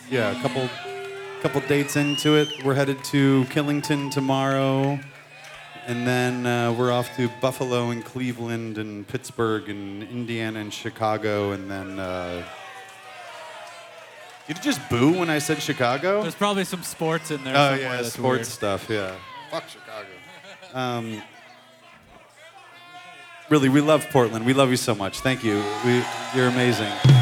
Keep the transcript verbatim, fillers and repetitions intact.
yeah, a couple, couple dates into it. We're headed to Killington tomorrow, and then uh, we're off to Buffalo and Cleveland and Pittsburgh and Indiana and Chicago, and then. Uh, Did you just boo when I said Chicago? There's probably some sports in there. Oh somewhere yeah, that's sports weird. stuff. Yeah. Fuck Chicago. Um, really, we love Portland. We love you so much. Thank you. We, you're amazing.